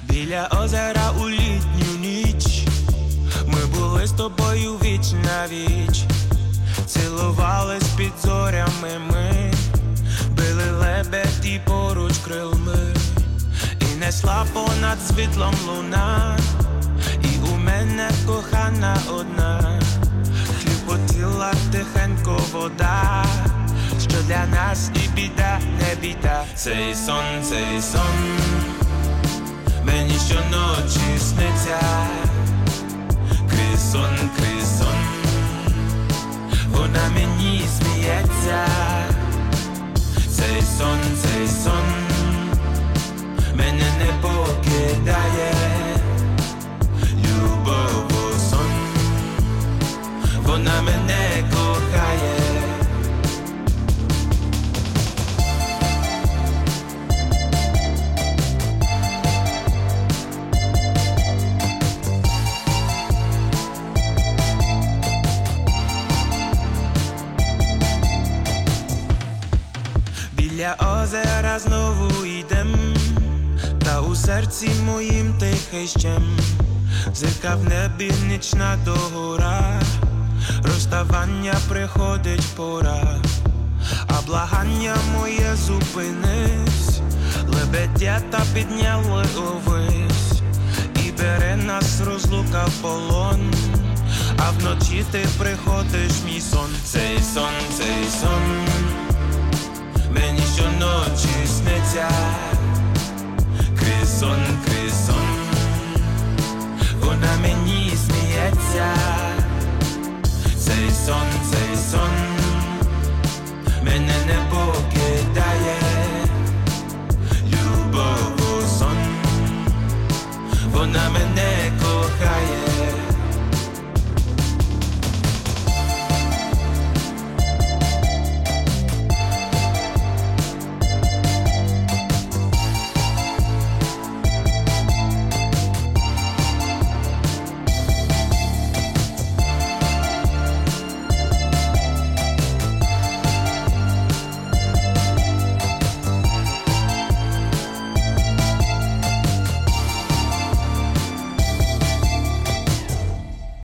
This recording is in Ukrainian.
Біля озера у літню ніч ми були з тобою віч на віч. Цілувались під зорями ми, били лебеді поруч крилми. І несла понад світлом луна, і у мене кохана одна. Хлюпотіла тихенько вода, що для нас і біда, не біда. Цей сон мені щоночі сниться. Крізь сон, вона мені сміється. Цей сон мене не покидає. Любов сон, вона мене кохає. Біля озера знову йдем, та у серці моїм тихий щем. Зірка в небі нічна догора, розставання приходить пора. А благання моє зупинись, лебедята підняли увись. І бере нас розлука в полон, а вночі ти приходиш мій сон. Цей сон мені щоночі сниться. Крізь сон